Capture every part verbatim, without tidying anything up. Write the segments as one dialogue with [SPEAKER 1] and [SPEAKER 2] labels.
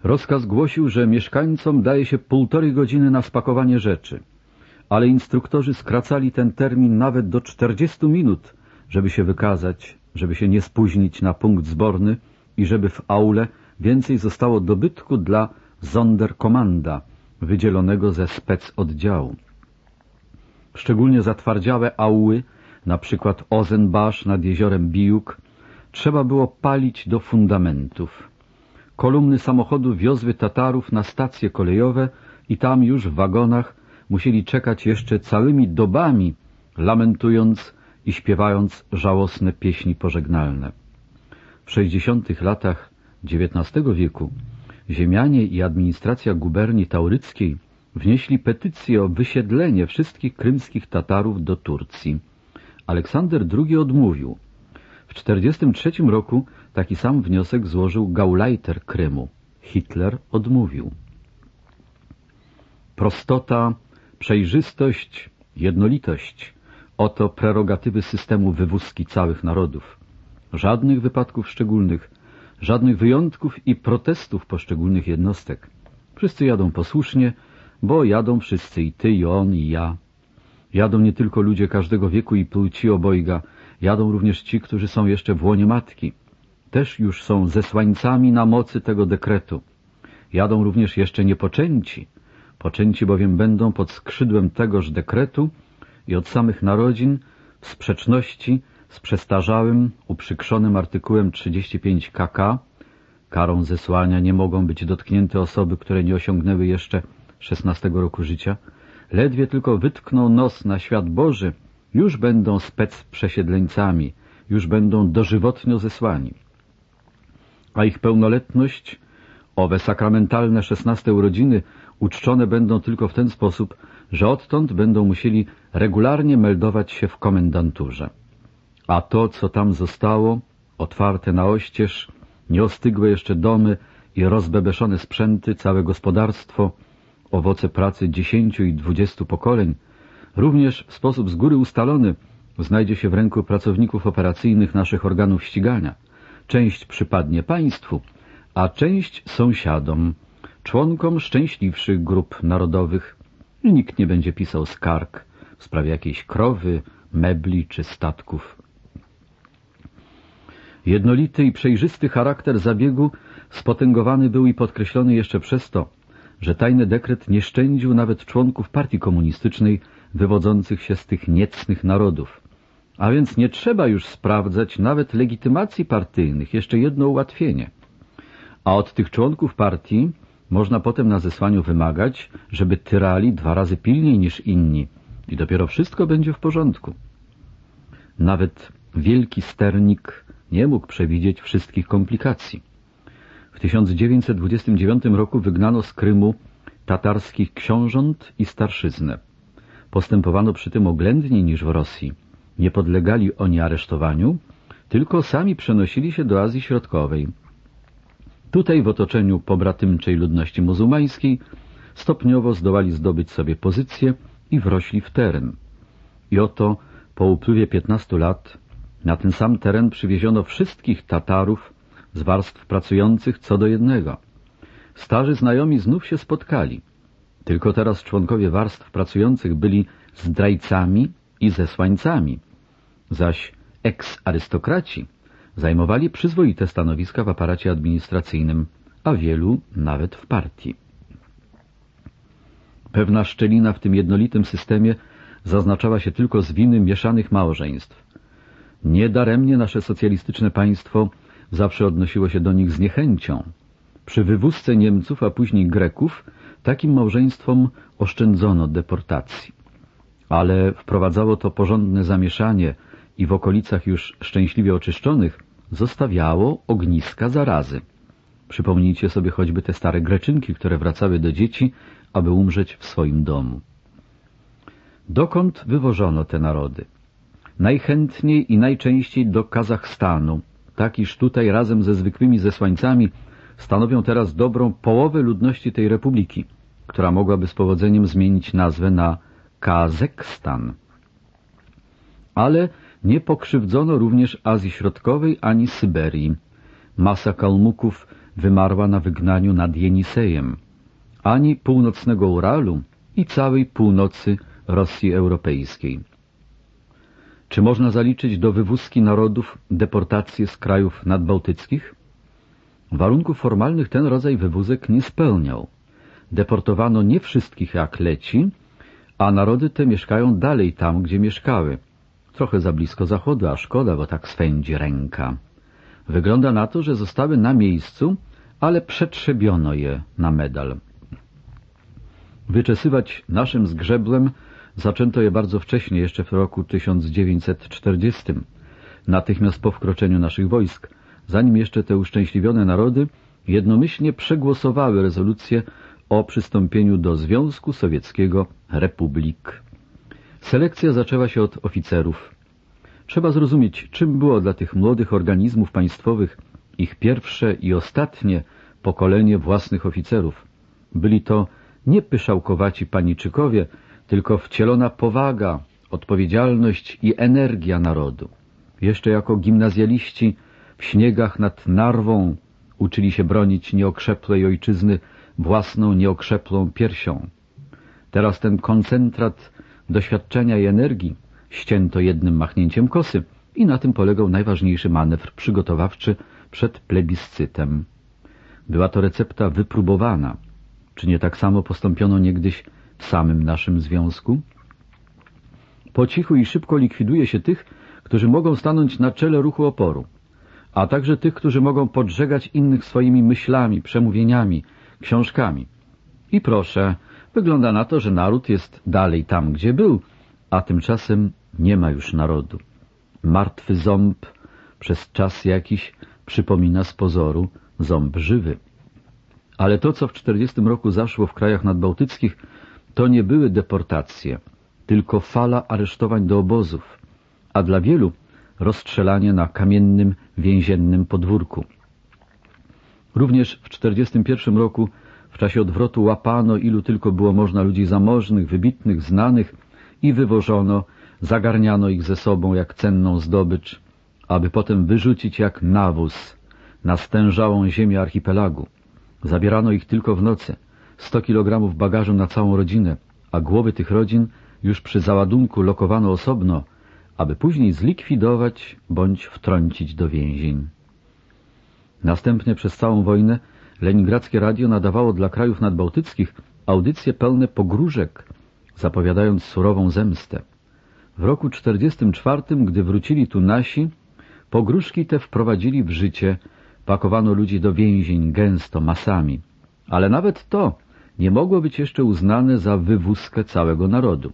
[SPEAKER 1] Rozkaz głosił, że mieszkańcom daje się półtorej godziny na spakowanie rzeczy, ale instruktorzy skracali ten termin nawet do czterdziestu minut, żeby się wykazać, żeby się nie spóźnić na punkt zborny i żeby w aule więcej zostało dobytku dla Sonderkommanda, wydzielonego ze specoddziału. Szczególnie zatwardziałe auły, na przykład Ozenbasz nad jeziorem Bijuk, trzeba było palić do fundamentów. Kolumny samochodów wiozły Tatarów na stacje kolejowe i tam już w wagonach musieli czekać jeszcze całymi dobami, lamentując i śpiewając żałosne pieśni pożegnalne. W sześćdziesiątych latach dziewiętnastego wieku ziemianie i administracja guberni tauryckiej wnieśli petycję o wysiedlenie wszystkich krymskich Tatarów do Turcji. Aleksander drugi odmówił. W czterdziestym trzecim roku taki sam wniosek złożył Gauleiter Krymu. Hitler odmówił. Prostota, przejrzystość, jednolitość — oto prerogatywy systemu wywózki całych narodów. Żadnych wypadków szczególnych, żadnych wyjątków i protestów poszczególnych jednostek. Wszyscy jadą posłusznie, bo jadą wszyscy, i ty, i on, i ja. Jadą nie tylko ludzie każdego wieku i płci obojga, jadą również ci, którzy są jeszcze w łonie matki. Też już są zesłańcami na mocy tego dekretu. Jadą również jeszcze niepoczęci. Poczęci bowiem będą pod skrzydłem tegoż dekretu i od samych narodzin w sprzeczności z przestarzałym, uprzykrzonym artykułem trzydzieści pięć K K, karą zesłania nie mogą być dotknięte osoby, które nie osiągnęły jeszcze szesnastego roku życia, ledwie tylko wytkną nos na świat Boży, już będą specprzesiedleńcami, już będą dożywotnio zesłani. A ich pełnoletność, owe sakramentalne szesnaste urodziny, uczczone będą tylko w ten sposób, że odtąd będą musieli regularnie meldować się w komendanturze. A to, co tam zostało, otwarte na oścież, nieostygłe jeszcze domy i rozbebeszone sprzęty, całe gospodarstwo, owoce pracy dziesięciu i dwudziestu pokoleń, również w sposób z góry ustalony znajdzie się w ręku pracowników operacyjnych naszych organów ścigania. Część przypadnie państwu, a część sąsiadom, członkom szczęśliwszych grup narodowych. I nikt nie będzie pisał skarg w sprawie jakiejś krowy, mebli czy statków. Jednolity i przejrzysty charakter zabiegu spotęgowany był i podkreślony jeszcze przez to, że tajny dekret nie szczędził nawet członków partii komunistycznej wywodzących się z tych niecnych narodów. A więc nie trzeba już sprawdzać nawet legitymacji partyjnych, jeszcze jedno ułatwienie. A od tych członków partii można potem na zesłaniu wymagać, żeby tyrali dwa razy pilniej niż inni i dopiero wszystko będzie w porządku. Nawet wielki sternik nie mógł przewidzieć wszystkich komplikacji. W tysiąc dziewięćset dwudziestym dziewiątym roku wygnano z Krymu tatarskich książąt i starszyznę. Postępowano przy tym oględniej niż w Rosji. Nie podlegali oni aresztowaniu, tylko sami przenosili się do Azji Środkowej. Tutaj w otoczeniu pobratymczej ludności muzułmańskiej stopniowo zdołali zdobyć sobie pozycję i wrośli w teren. I oto po upływie piętnastu lat na ten sam teren przywieziono wszystkich Tatarów z warstw pracujących co do jednego. Starzy znajomi znów się spotkali. Tylko teraz członkowie warstw pracujących byli zdrajcami i zesłańcami, zaś eks-arystokraci zajmowali przyzwoite stanowiska w aparacie administracyjnym, a wielu nawet w partii. Pewna szczelina w tym jednolitym systemie zaznaczała się tylko z winy mieszanych małżeństw. Niedaremnie nasze socjalistyczne państwo zawsze odnosiło się do nich z niechęcią. Przy wywózce Niemców, a później Greków, takim małżeństwom oszczędzono deportacji. Ale wprowadzało to porządne zamieszanie i w okolicach już szczęśliwie oczyszczonych zostawiało ogniska zarazy. Przypomnijcie sobie choćby te stare Greczynki, które wracały do dzieci, aby umrzeć w swoim domu. Dokąd wywożono te narody? Najchętniej i najczęściej do Kazachstanu, tak iż tutaj razem ze zwykłymi zesłańcami stanowią teraz dobrą połowę ludności tej republiki, która mogłaby z powodzeniem zmienić nazwę na Kazekstan. Ale nie pokrzywdzono również Azji Środkowej ani Syberii. Masa Kalmuków wymarła na wygnaniu nad Jenisejem, ani północnego Uralu i całej północy Rosji Europejskiej. Czy można zaliczyć do wywózki narodów deportacje z krajów nadbałtyckich? Warunków formalnych ten rodzaj wywózek nie spełniał. Deportowano nie wszystkich jak leci, a narody te mieszkają dalej tam, gdzie mieszkały. Trochę za blisko zachodu, a szkoda, bo tak swędzi ręka. Wygląda na to, że zostały na miejscu, ale przetrzebiono je na medal. Wyczesywać naszym zgrzeblem zaczęto je bardzo wcześnie, jeszcze w roku tysiąc dziewięćset czterdziestym, natychmiast po wkroczeniu naszych wojsk, zanim jeszcze te uszczęśliwione narody jednomyślnie przegłosowały rezolucję o przystąpieniu do Związku Sowieckiego Republik. Selekcja zaczęła się od oficerów. Trzeba zrozumieć, czym było dla tych młodych organizmów państwowych ich pierwsze i ostatnie pokolenie własnych oficerów. Byli to nie pyszałkowaci paniczykowie, tylko wcielona powaga, odpowiedzialność i energia narodu. Jeszcze jako gimnazjaliści w śniegach nad Narwą uczyli się bronić nieokrzepłej ojczyzny własną nieokrzeplą piersią. Teraz ten koncentrat doświadczenia i energii ścięto jednym machnięciem kosy i na tym polegał najważniejszy manewr przygotowawczy przed plebiscytem. Była to recepta wypróbowana. Czy nie tak samo postąpiono niegdyś w samym naszym związku? Po cichu i szybko likwiduje się tych, którzy mogą stanąć na czele ruchu oporu, a także tych, którzy mogą podżegać innych swoimi myślami, przemówieniami, książkami. I proszę, wygląda na to, że naród jest dalej tam, gdzie był, a tymczasem nie ma już narodu. Martwy ząb przez czas jakiś przypomina z pozoru ząb żywy. Ale to, co w czterdziestym roku zaszło w krajach nadbałtyckich, to nie były deportacje, tylko fala aresztowań do obozów, a dla wielu rozstrzelanie na kamiennym, więziennym podwórku. Również w czterdziestym pierwszym roku w czasie odwrotu łapano, ilu tylko było można ludzi zamożnych, wybitnych, znanych i wywożono, zagarniano ich ze sobą jak cenną zdobycz, aby potem wyrzucić jak nawóz na stężałą ziemię archipelagu. Zabierano ich tylko w nocy, sto kilogramów bagażu na całą rodzinę, a głowy tych rodzin już przy załadunku lokowano osobno, aby później zlikwidować bądź wtrącić do więzień. Następnie przez całą wojnę Leningradzkie Radio nadawało dla krajów nadbałtyckich audycje pełne pogróżek, zapowiadając surową zemstę. W roku czterdziestym czwartym, gdy wrócili tu nasi, pogróżki te wprowadzili w życie, pakowano ludzi do więzień gęsto, masami. Ale nawet to nie mogło być jeszcze uznane za wywózkę całego narodu.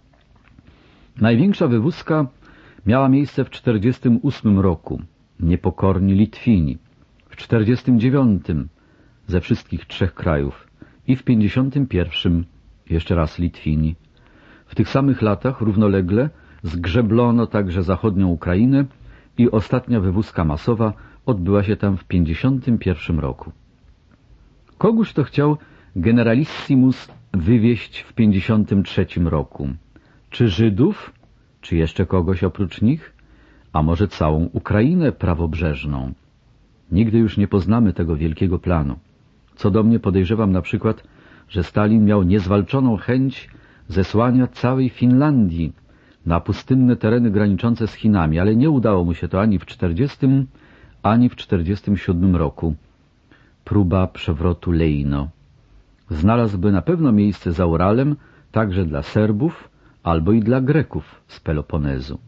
[SPEAKER 1] Największa wywózka miała miejsce w czterdziestym ósmym roku, niepokorni Litwini, w czterdziestym dziewiątym ze wszystkich trzech krajów i w pięćdziesiątym pierwszym jeszcze raz Litwini. W tych samych latach równolegle zgrzeblono także zachodnią Ukrainę i ostatnia wywózka masowa odbyła się tam w pięćdziesiątym pierwszym roku. Kogóż to chciał generalissimus wywieźć w pięćdziesiątym trzecim roku? Czy Żydów? Czy jeszcze kogoś oprócz nich? A może całą Ukrainę prawobrzeżną? Nigdy już nie poznamy tego wielkiego planu. Co do mnie podejrzewam na przykład, że Stalin miał niezwalczoną chęć zesłania całej Finlandii na pustynne tereny graniczące z Chinami, ale nie udało mu się to ani w czterdziestym, ani w czterdziestym siódmym roku. Próba przewrotu Lejno. Znalazłby na pewno miejsce za Uralem także dla Serbów albo i dla Greków z Peloponezu.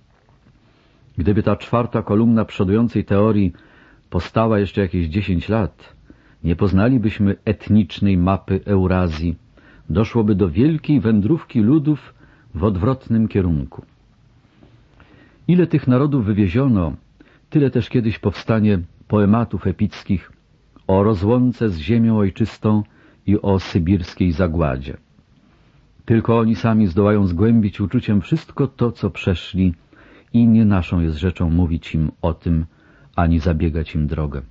[SPEAKER 1] Gdyby ta czwarta kolumna przodującej teorii postała jeszcze jakieś dziesięć lat, nie poznalibyśmy etnicznej mapy Eurazji. Doszłoby do wielkiej wędrówki ludów w odwrotnym kierunku. Ile tych narodów wywieziono, tyle też kiedyś powstanie poematów epickich o rozłące z ziemią ojczystą i o sybirskiej zagładzie. Tylko oni sami zdołają zgłębić uczuciem wszystko to, co przeszli i nie naszą jest rzeczą mówić im o tym, ani zabiegać im drogę.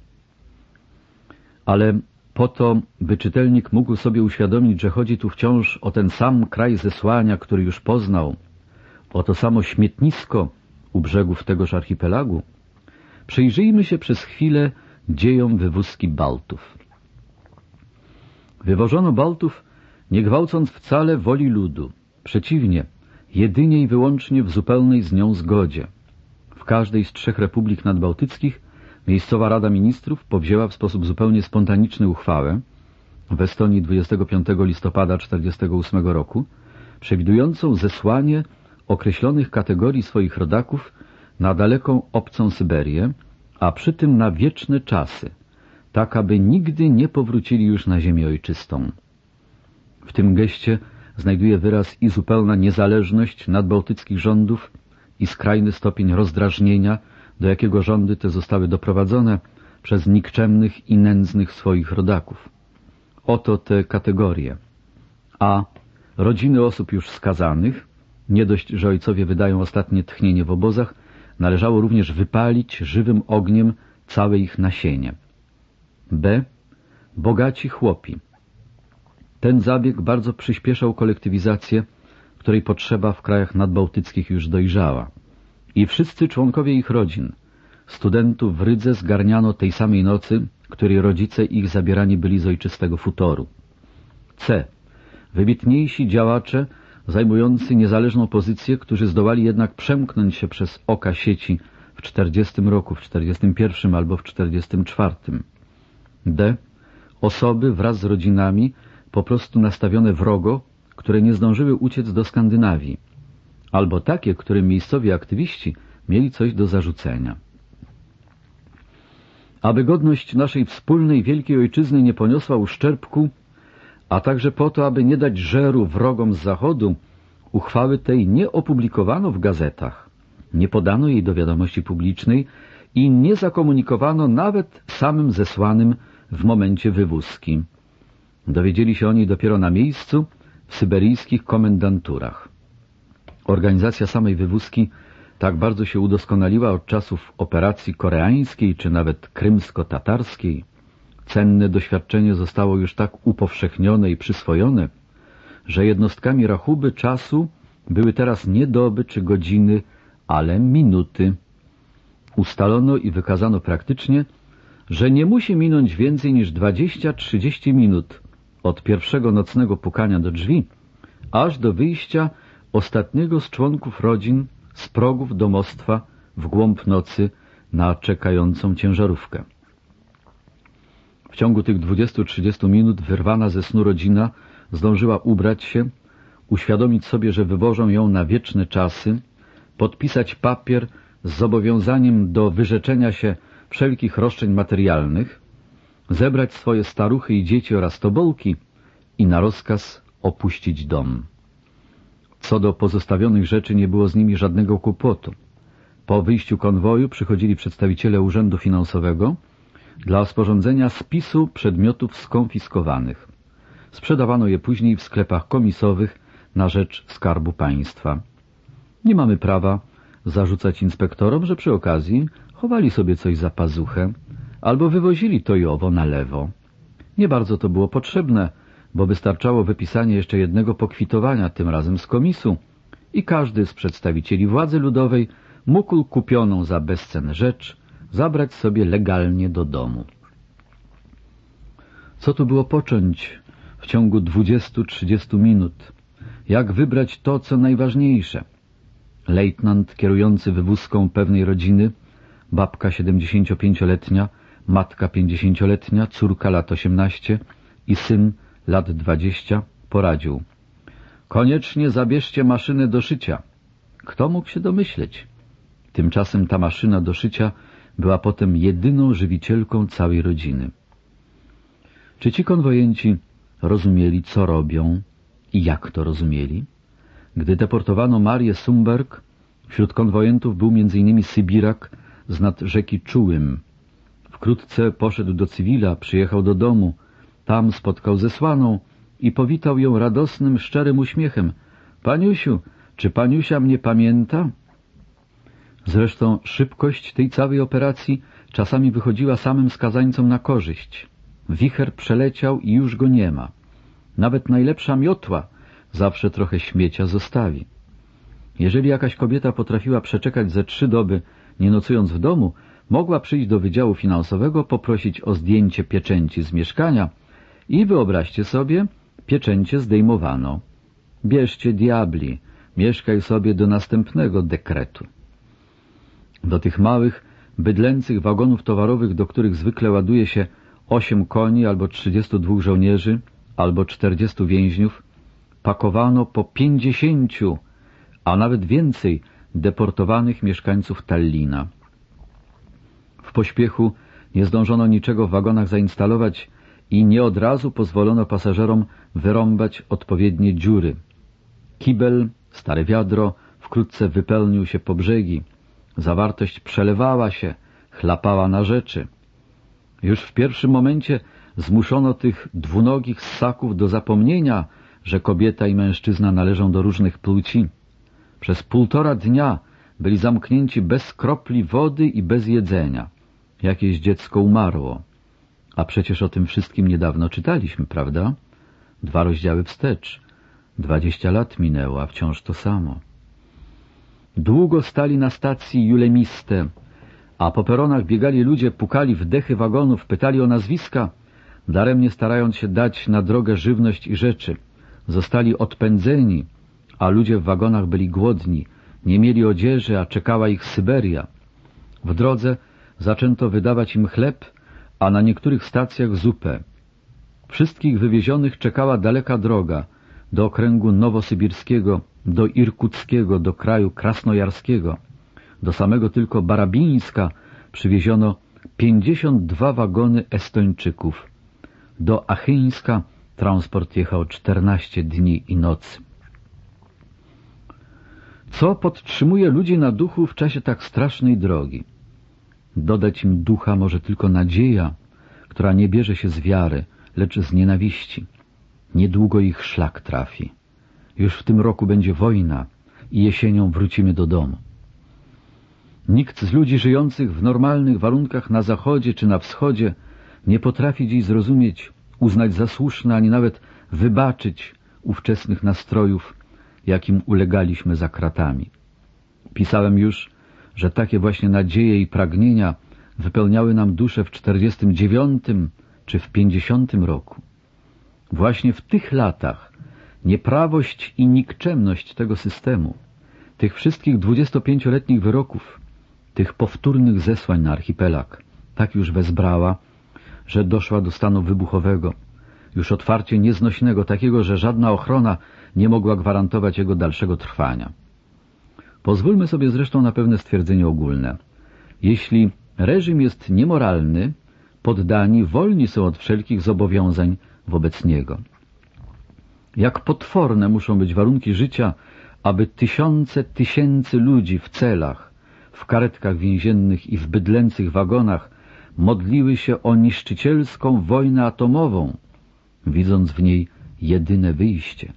[SPEAKER 1] Ale po to, by czytelnik mógł sobie uświadomić, że chodzi tu wciąż o ten sam kraj zesłania, który już poznał, o to samo śmietnisko u brzegów tegoż archipelagu, przyjrzyjmy się przez chwilę dziejom wywózki Baltów. Wywożono Baltów, nie gwałcąc wcale woli ludu. Przeciwnie, jedynie i wyłącznie w zupełnej z nią zgodzie. W każdej z trzech republik nadbałtyckich miejscowa Rada Ministrów powzięła w sposób zupełnie spontaniczny uchwałę w Estonii dwudziestego piątego listopada tysiąc dziewięćset czterdziestego ósmego roku, przewidującą zesłanie określonych kategorii swoich rodaków na daleką obcą Syberię, a przy tym na wieczne czasy, tak aby nigdy nie powrócili już na ziemię ojczystą. W tym geście znajduje wyraz i zupełna niezależność nadbałtyckich rządów i skrajny stopień rozdrażnienia, do jakiego rządy te zostały doprowadzone przez nikczemnych i nędznych swoich rodaków. Oto te kategorie. A. Rodziny osób już skazanych. Nie dość, że ojcowie wydają ostatnie tchnienie w obozach, należało również wypalić żywym ogniem całe ich nasienie. B. Bogaci chłopi. Ten zabieg bardzo przyspieszał kolektywizację, której potrzeba w krajach nadbałtyckich już dojrzała. I wszyscy członkowie ich rodzin, studentów w Rydze, zgarniano tej samej nocy, której rodzice ich zabierani byli z ojczystego futoru. C. Wybitniejsi działacze zajmujący niezależną pozycję, którzy zdołali jednak przemknąć się przez oka sieci w czterdziestym roku, w czterdziestym pierwszym albo w czterdziestym czwartym. D. Osoby wraz z rodzinami po prostu nastawione wrogo, które nie zdążyły uciec do Skandynawii, albo takie, którym miejscowi aktywiści mieli coś do zarzucenia. Aby godność naszej wspólnej wielkiej ojczyzny nie poniosła uszczerbku, a także po to, aby nie dać żeru wrogom z Zachodu, uchwały tej nie opublikowano w gazetach, nie podano jej do wiadomości publicznej i nie zakomunikowano nawet samym zesłanym w momencie wywózki. Dowiedzieli się o niej dopiero na miejscu w syberyjskich komendanturach. Organizacja samej wywózki tak bardzo się udoskonaliła od czasów operacji koreańskiej czy nawet krymsko-tatarskiej. Cenne doświadczenie zostało już tak upowszechnione i przyswojone, że jednostkami rachuby czasu były teraz nie doby czy godziny, ale minuty. Ustalono i wykazano praktycznie, że nie musi minąć więcej niż dwadzieścia trzydzieści minut od pierwszego nocnego pukania do drzwi, aż do wyjścia ostatniego z członków rodzin z progów domostwa w głąb nocy na czekającą ciężarówkę. W ciągu tych dwudziestu trzydziestu minut wyrwana ze snu rodzina zdążyła ubrać się, uświadomić sobie, że wywożą ją na wieczne czasy, podpisać papier z zobowiązaniem do wyrzeczenia się wszelkich roszczeń materialnych, zebrać swoje staruchy i dzieci oraz tobolki i na rozkaz opuścić dom. Co do pozostawionych rzeczy nie było z nimi żadnego kłopotu. Po wyjściu konwoju przychodzili przedstawiciele Urzędu Finansowego dla sporządzenia spisu przedmiotów skonfiskowanych. Sprzedawano je później w sklepach komisowych na rzecz Skarbu Państwa. Nie mamy prawa zarzucać inspektorom, że przy okazji chowali sobie coś za pazuchę albo wywozili to i owo na lewo. Nie bardzo to było potrzebne, bo wystarczało wypisanie jeszcze jednego pokwitowania, tym razem z komisu, i każdy z przedstawicieli władzy ludowej mógł kupioną za bezcen rzecz zabrać sobie legalnie do domu. Co tu było począć w ciągu dwudziestu trzydziestu minut? Jak wybrać to, co najważniejsze? Lejtnant kierujący wywózką pewnej rodziny, babka siedemdziesięciopięcioletnia, matka pięćdziesięcioletnia, córka lat osiemnaście i syn lat dwadzieścia, poradził: koniecznie zabierzcie maszynę do szycia. Kto mógł się domyśleć? Tymczasem ta maszyna do szycia była potem jedyną żywicielką całej rodziny. Czy ci konwojenci rozumieli, co robią i jak to rozumieli? Gdy deportowano Marię Sumberg, wśród konwojentów był między innymi Sybirak z nad rzeki Czułym. Wkrótce poszedł do cywila, przyjechał do domu, tam spotkał zesłaną i powitał ją radosnym, szczerym uśmiechem. Paniusiu, czy paniusia mnie pamięta? Zresztą szybkość tej całej operacji czasami wychodziła samym skazańcom na korzyść. Wicher przeleciał i już go nie ma. Nawet najlepsza miotła zawsze trochę śmiecia zostawi. Jeżeli jakaś kobieta potrafiła przeczekać ze trzy doby, nie nocując w domu, mogła przyjść do Wydziału Finansowego, poprosić o zdjęcie pieczęci z mieszkania i wyobraźcie sobie, pieczęcie zdejmowano. Bierzcie diabli, mieszkaj sobie do następnego dekretu. Do tych małych, bydlęcych wagonów towarowych, do których zwykle ładuje się osiem koni albo trzydziestu dwóch żołnierzy, albo czterdziestu więźniów, pakowano po pięćdziesięciu, a nawet więcej deportowanych mieszkańców Tallina. W pośpiechu nie zdążono niczego w wagonach zainstalować i nie od razu pozwolono pasażerom wyrąbać odpowiednie dziury. Kibel, stare wiadro, wkrótce wypełnił się po brzegi. Zawartość przelewała się, chlapała na rzeczy. Już w pierwszym momencie zmuszono tych dwunogich ssaków do zapomnienia, że kobieta i mężczyzna należą do różnych płci. Przez półtora dnia byli zamknięci bez kropli wody i bez jedzenia. Jakieś dziecko umarło. A przecież o tym wszystkim niedawno czytaliśmy, prawda? Dwa rozdziały wstecz. Dwadzieścia lat minęło, a wciąż to samo. Długo stali na stacji Julemiste, a po peronach biegali ludzie, pukali w dechy wagonów, pytali o nazwiska, daremnie starając się dać na drogę żywność i rzeczy. Zostali odpędzeni, a ludzie w wagonach byli głodni, nie mieli odzieży, a czekała ich Syberia. W drodze zaczęto wydawać im chleb, a na niektórych stacjach zupę. Wszystkich wywiezionych czekała daleka droga do okręgu nowosybirskiego, do Irkuckiego, do kraju krasnojarskiego. Do samego tylko Barabińska przywieziono pięćdziesiąt dwa wagony Estończyków. Do Achyńska transport jechał czternaście dni i nocy. Co podtrzymuje ludzi na duchu w czasie tak strasznej drogi? Dodać im ducha może tylko nadzieja, która nie bierze się z wiary, lecz z nienawiści. Niedługo ich szlak trafi. Już w tym roku będzie wojna i jesienią wrócimy do domu. Nikt z ludzi żyjących w normalnych warunkach na zachodzie czy na wschodzie nie potrafi dziś zrozumieć, uznać za słuszne, ani nawet wybaczyć ówczesnych nastrojów, jakim ulegaliśmy za kratami. Pisałem już, że takie właśnie nadzieje i pragnienia wypełniały nam duszę w czterdziestym dziewiątym czy w pięćdziesiątym roku. Właśnie w tych latach nieprawość i nikczemność tego systemu, tych wszystkich dwudziestopięcioletnich wyroków, tych powtórnych zesłań na archipelag, tak już wezbrała, że doszła do stanu wybuchowego, już otwarcie nieznośnego, takiego, że żadna ochrona nie mogła gwarantować jego dalszego trwania. Pozwólmy sobie zresztą na pewne stwierdzenie ogólne. Jeśli reżim jest niemoralny, poddani wolni są od wszelkich zobowiązań wobec niego. Jak potworne muszą być warunki życia, aby tysiące tysięcy ludzi w celach, w karetkach więziennych i w bydlęcych wagonach modliły się o niszczycielską wojnę atomową, widząc w niej jedyne wyjście.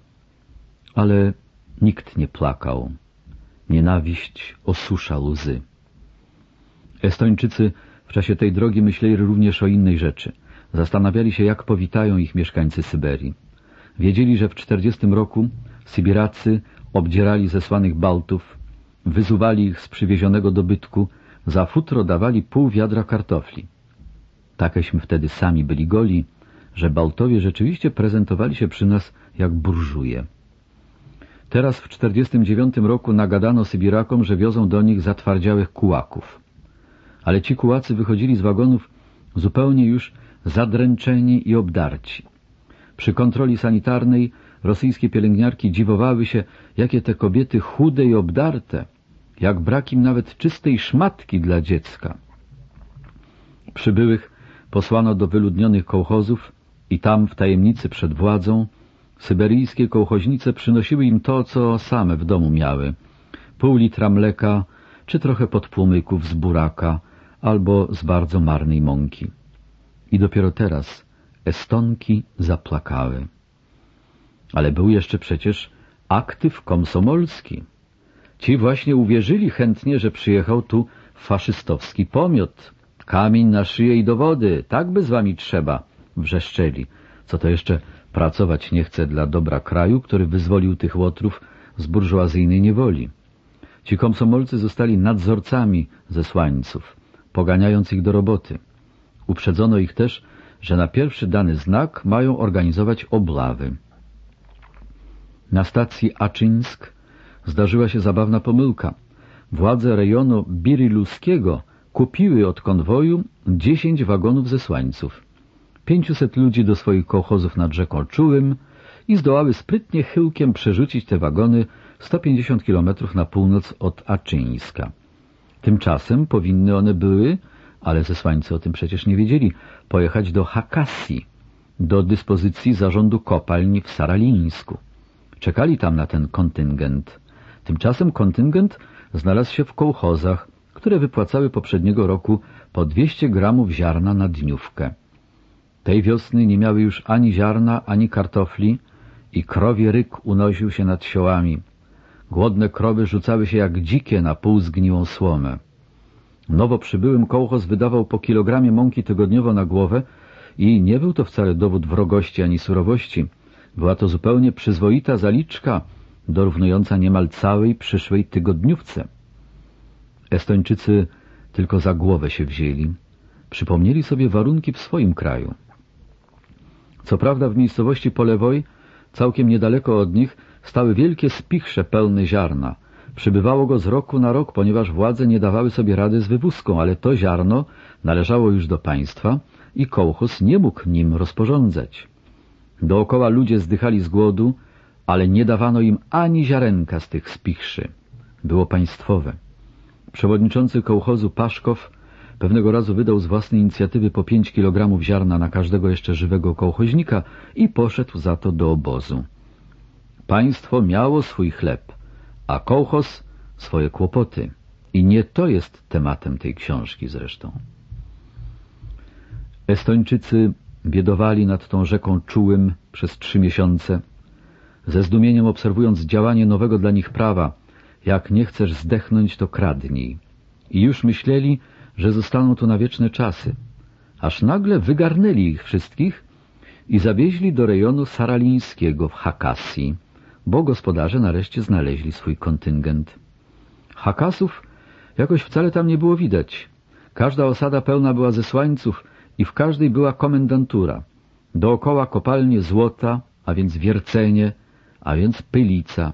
[SPEAKER 1] Ale nikt nie plakał. Nienawiść osusza łzy. Estończycy w czasie tej drogi myśleli również o innej rzeczy. Zastanawiali się, jak powitają ich mieszkańcy Syberii. Wiedzieli, że w czterdziestym roku Sybiracy obdzierali zesłanych Baltów, wyzuwali ich z przywiezionego dobytku, za futro dawali pół wiadra kartofli. Takeśmy wtedy sami byli goli, że Baltowie rzeczywiście prezentowali się przy nas jak burżuje. Teraz w czterdziestym dziewiątym roku nagadano Sybirakom, że wiozą do nich zatwardziałych kułaków. Ale ci kułacy wychodzili z wagonów zupełnie już zadręczeni i obdarci. Przy kontroli sanitarnej rosyjskie pielęgniarki dziwowały się, jakie te kobiety chude i obdarte, jak brak im nawet czystej szmatki dla dziecka. Przybyłych posłano do wyludnionych kołchozów i tam w tajemnicy przed władzą syberyjskie kołchoźnice przynosiły im to, co same w domu miały. Pół litra mleka, czy trochę podpłomyków z buraka, albo z bardzo marnej mąki. I dopiero teraz Estonki zaplakały. Ale był jeszcze przecież aktyw komsomolski. Ci właśnie uwierzyli chętnie, że przyjechał tu faszystowski pomiot. Kamień na szyję i do wody, tak by z wami trzeba, wrzeszczeli. Co to jeszcze pracować nie chce dla dobra kraju, który wyzwolił tych łotrów z burżuazyjnej niewoli. Ci komsomolcy zostali nadzorcami zesłańców. poganiając ich do roboty. Uprzedzono ich też, że na pierwszy dany znak mają organizować oblawy. Na stacji Aczyńsk zdarzyła się zabawna pomyłka. Władze rejonu Biriluskiego kupiły od konwoju dziesięć wagonów zesłańców. Pięciuset ludzi do swoich kołchozów nad rzeką Czułym i zdołały sprytnie chyłkiem przerzucić te wagony sto pięćdziesiąt kilometrów na północ od Aczyńska. Tymczasem powinny one były, ale zesłańcy o tym przecież nie wiedzieli, pojechać do Hakasji, do dyspozycji zarządu kopalń w Saralińsku. Czekali tam na ten kontyngent. Tymczasem kontyngent znalazł się w kołchozach, które wypłacały poprzedniego roku po dwieście gramów ziarna na dniówkę. Tej wiosny nie miały już ani ziarna, ani kartofli i krowie ryk unosił się nad siołami. Głodne krowy rzucały się jak dzikie na półzgniłą słomę. Nowo przybyłym kołchoz wydawał po kilogramie mąki tygodniowo na głowę i nie był to wcale dowód wrogości ani surowości. Była to zupełnie przyzwoita zaliczka, dorównująca niemal całej przyszłej tygodniówce. Estończycy tylko za głowę się wzięli. Przypomnieli sobie warunki w swoim kraju. Co prawda w miejscowości Polewoj, całkiem niedaleko od nich, stały wielkie spichrze pełne ziarna. Przybywało go z roku na rok, ponieważ władze nie dawały sobie rady z wywózką, ale to ziarno należało już do państwa i kołchoz nie mógł nim rozporządzać. Dookoła ludzie zdychali z głodu, ale nie dawano im ani ziarenka z tych spichrzy. Było państwowe. Przewodniczący kołchozu Paszkow pewnego razu wydał z własnej inicjatywy po pięć kilogramów ziarna na każdego jeszcze żywego kołchoźnika i poszedł za to do obozu. Państwo miało swój chleb, a kołchoz swoje kłopoty. I nie to jest tematem tej książki zresztą. Estończycy biedowali nad tą rzeką Czułym przez trzy miesiące, ze zdumieniem obserwując działanie nowego dla nich prawa. Jak nie chcesz zdechnąć, to kradnij. I już myśleli, że zostaną tu na wieczne czasy. Aż nagle wygarnęli ich wszystkich i zawieźli do rejonu Saralińskiego w Hakasji, bo gospodarze nareszcie znaleźli swój kontyngent. Hakasów jakoś wcale tam nie było widać. Każda osada pełna była zesłańców i w każdej była komendantura. Dookoła kopalnie złota, a więc wiercenie, a więc pylica.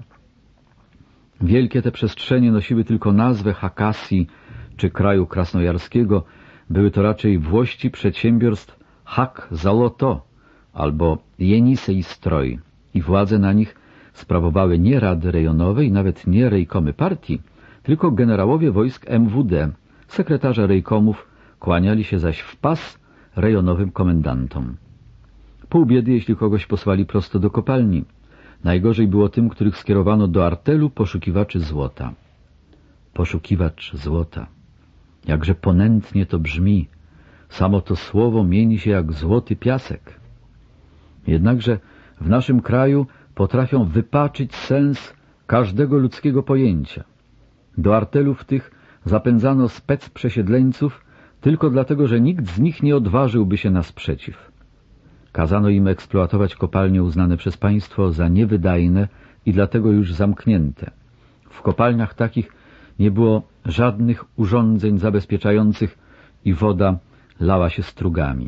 [SPEAKER 1] Wielkie te przestrzenie nosiły tylko nazwę Hakasji czy kraju krasnojarskiego. Były to raczej włości przedsiębiorstw Hak Zaloto albo Jenisej Stroj i władze na nich sprawowały nie rady rejonowe i nawet nie rejkomy partii, tylko generałowie wojsk M W D. Sekretarze rejkomów kłaniali się zaś w pas rejonowym komendantom. Pół biedy, jeśli kogoś posłali prosto do kopalni. Najgorzej było tym, których skierowano do artelu poszukiwaczy złota. Poszukiwacz złota. Jakże ponętnie to brzmi. Samo to słowo mieni się jak złoty piasek. Jednakże w naszym kraju potrafią wypaczyć sens każdego ludzkiego pojęcia. Do artelów tych zapędzano specprzesiedleńców tylko dlatego, że nikt z nich nie odważyłby się na sprzeciw. Kazano im eksploatować kopalnie uznane przez państwo za niewydajne i dlatego już zamknięte. W kopalniach takich nie było żadnych urządzeń zabezpieczających i woda lała się strugami.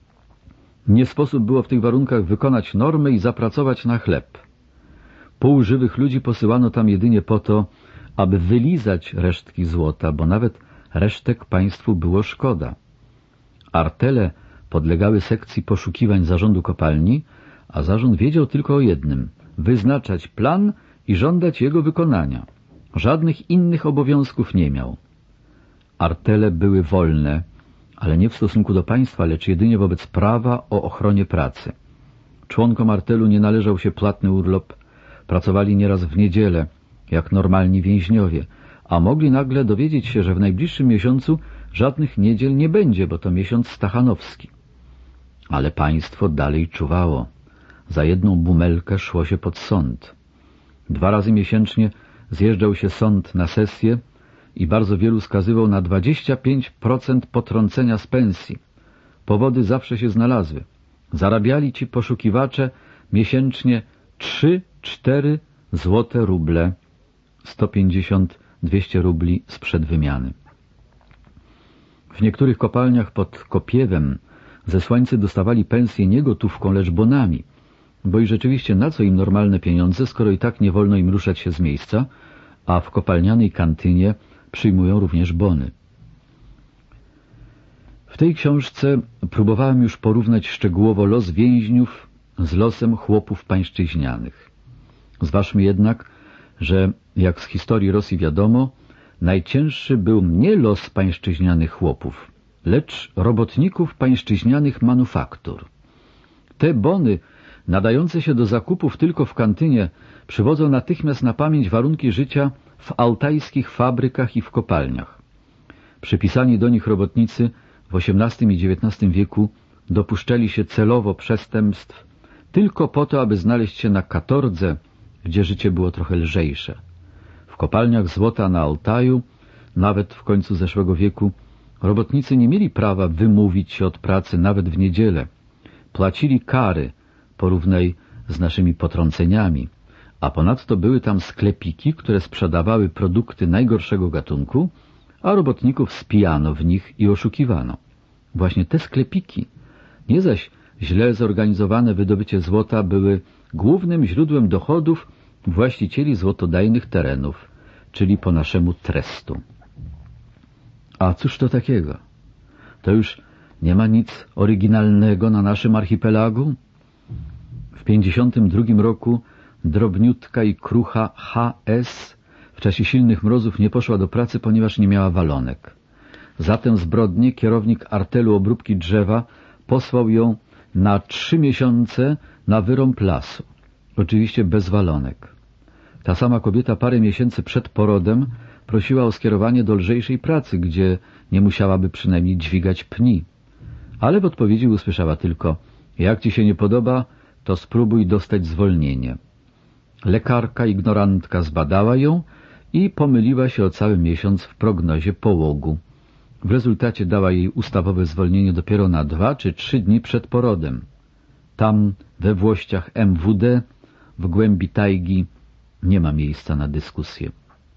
[SPEAKER 1] Nie sposób było w tych warunkach wykonać normy i zapracować na chleb. Pół żywych ludzi posyłano tam jedynie po to, aby wylizać resztki złota, bo nawet resztek państwu było szkoda. Artele podlegały sekcji poszukiwań zarządu kopalni, a zarząd wiedział tylko o jednym — wyznaczać plan i żądać jego wykonania. Żadnych innych obowiązków nie miał. Artele były wolne, ale nie w stosunku do państwa, lecz jedynie wobec prawa o ochronie pracy. Członkom artelu nie należał się płatny urlop, pracowali nieraz w niedzielę, jak normalni więźniowie, a mogli nagle dowiedzieć się, że w najbliższym miesiącu żadnych niedziel nie będzie, bo to miesiąc stachanowski. Ale państwo dalej czuwało. Za jedną bumelkę szło się pod sąd. Dwa razy miesięcznie zjeżdżał się sąd na sesję i bardzo wielu skazywał na dwadzieścia pięć procent potrącenia z pensji. Powody zawsze się znalazły. Zarabiali ci poszukiwacze miesięcznie trzy cztery złote ruble, sto pięćdziesiąt dwieście rubli sprzed wymiany. W niektórych kopalniach pod Kopiewem zesłańcy dostawali pensję nie gotówką, lecz bonami, bo i rzeczywiście na co im normalne pieniądze, skoro i tak nie wolno im ruszać się z miejsca, a w kopalnianej kantynie przyjmują również bony. W tej książce próbowałem już porównać szczegółowo los więźniów z losem chłopów pańszczyźnianych. Zważmy jednak, że jak z historii Rosji wiadomo, najcięższy był nie los pańszczyźnianych chłopów, lecz robotników pańszczyźnianych manufaktur. Te bony, nadające się do zakupów tylko w kantynie, przywodzą natychmiast na pamięć warunki życia w altajskich fabrykach i w kopalniach. Przypisani do nich robotnicy w osiemnastym i dziewiętnastym wieku dopuszczali się celowo przestępstw tylko po to, aby znaleźć się na katordze, gdzie życie było trochę lżejsze. W kopalniach złota na Altaju, nawet w końcu zeszłego wieku, robotnicy nie mieli prawa wymówić się od pracy nawet w niedzielę. Płacili kary, porównaj z naszymi potrąceniami, a ponadto były tam sklepiki, które sprzedawały produkty najgorszego gatunku, a robotników spijano w nich i oszukiwano. Właśnie te sklepiki, nie zaś źle zorganizowane wydobycie złota, były głównym źródłem dochodów właścicieli złotodajnych terenów, czyli po naszemu trestu. A cóż to takiego? To już nie ma nic oryginalnego na naszym archipelagu? W pięćdziesiątym drugim roku drobniutka i krucha H S w czasie silnych mrozów nie poszła do pracy, ponieważ nie miała walonek. Za tę zbrodnię kierownik artelu obróbki drzewa posłał ją na trzy miesiące na wyrąb lasu. Oczywiście bez walonek. Ta sama kobieta parę miesięcy przed porodem prosiła o skierowanie do lżejszej pracy, gdzie nie musiałaby przynajmniej dźwigać pni. Ale w odpowiedzi usłyszała tylko: jak ci się nie podoba, to spróbuj dostać zwolnienie. Lekarka ignorantka zbadała ją i pomyliła się o cały miesiąc w prognozie połogu. W rezultacie dała jej ustawowe zwolnienie dopiero na dwa czy trzy dni przed porodem. Tam, we włościach M W D, w głębi tajgi, nie ma miejsca na dyskusję.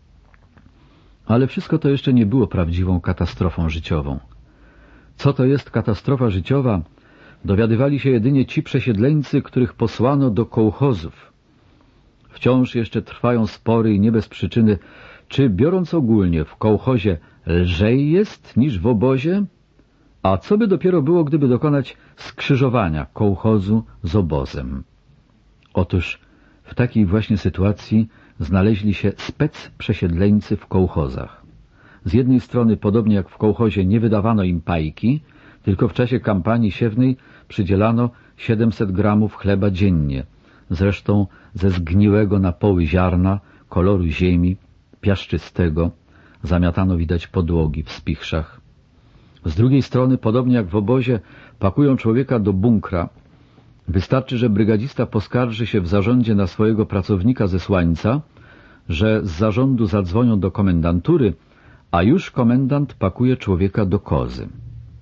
[SPEAKER 1] Ale wszystko to jeszcze nie było prawdziwą katastrofą życiową. Co to jest katastrofa życiowa, dowiadywali się jedynie ci przesiedleńcy, których posłano do kołchozów. Wciąż jeszcze trwają spory i nie bez przyczyny, czy biorąc ogólnie w kołchozie lżej jest niż w obozie? A co by dopiero było, gdyby dokonać skrzyżowania kołchozu z obozem? Otóż w takiej właśnie sytuacji znaleźli się spec-przesiedleńcy w kołchozach. Z jednej strony, podobnie jak w kołchozie, nie wydawano im pajki, tylko w czasie kampanii siewnej przydzielano siedemset gramów chleba dziennie, zresztą ze zgniłego na poły ziarna, koloru ziemi, piaszczystego, zamiatano widać podłogi w spichrzach. Z drugiej strony, podobnie jak w obozie, pakują człowieka do bunkra. Wystarczy, że brygadzista poskarży się w zarządzie na swojego pracownika zesłańca, że z zarządu zadzwonią do komendantury, a już komendant pakuje człowieka do kozy.